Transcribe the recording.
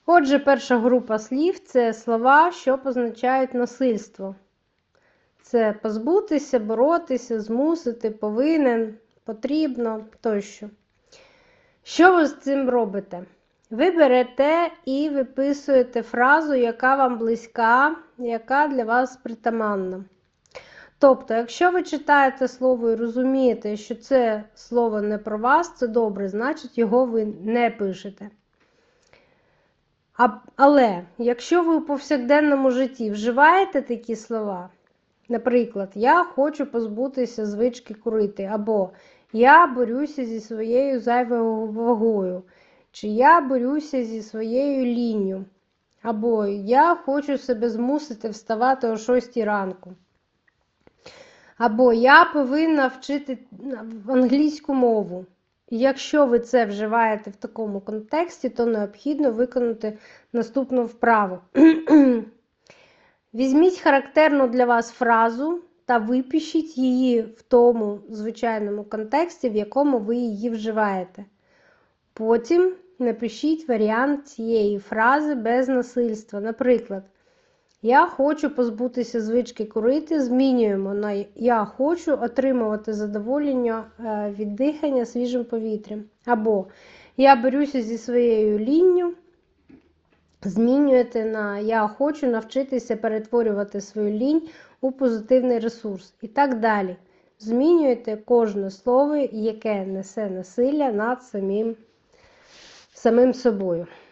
Отже, перша група слів – це слова, що позначають насильство. Це позбутися, боротися, змусити, повинен, потрібно тощо. Що ви з цим робите? Ви берете і виписуєте фразу, яка вам близька, яка для вас притаманна. Тобто, якщо ви читаєте слово і розумієте, що це слово не про вас, це добре, значить його ви не пишете. Але, якщо ви у повсякденному житті вживаєте такі слова, наприклад, я хочу позбутися звички курити, або я борюся зі своєю зайвою вагою, чи я борюся зі своєю лінню, або я хочу себе змусити вставати о 6 ранку, або я повинна вчити англійську мову. Якщо ви це вживаєте в такому контексті, то необхідно виконати наступну вправу. Візьміть характерну для вас фразу та випишіть її в тому звичайному контексті, в якому ви її вживаєте. Потім напишіть варіант цієї фрази без насильства. Наприклад, я хочу позбутися звички курити, змінюємо на я хочу отримувати задоволення від дихання свіжим повітрям. Або я борюся зі своєю лінню, змінюєте на я хочу навчитися перетворювати свою лінь у позитивний ресурс. І так далі. Змінюєте кожне слово, яке несе насилля над самим собою.